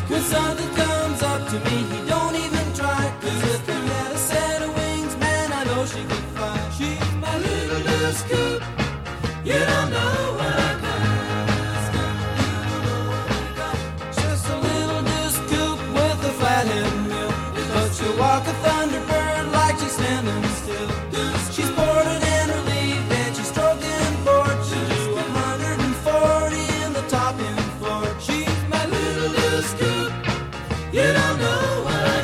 When something comes up to me, he don't even try. 'Cause if he had a set of wings, man, I know she could fly. She's my little loose coot. You don't know what I got. Just a little loose coot with a flathead mill. But she'll walk a thunderbird like she's standing still. She's boarded and relieved and she's stroking board. She'll do 140 in the top end floor. She's my little loose coot. You don't know what I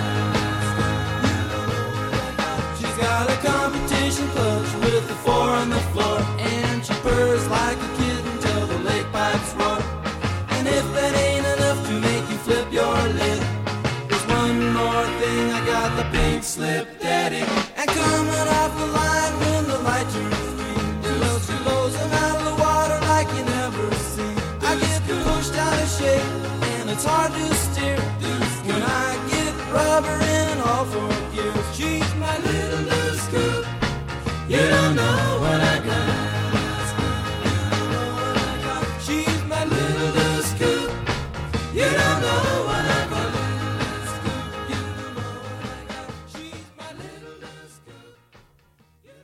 got. She's got a competition clutch with the 4 on the floor. And she purrs like a kitten till the lake pipes roar. And if that ain't enough to make you flip your lid, there's one more thing, I got the pink slip daddy. And coming off the line when the light turns green, well, she blows them out of the water like you never seen. I get pushed out of shape and it's hard to steer when I get rubber in all 4 gears. She's my little loose coot. You don't know what I got. She's my little loose coot. You don't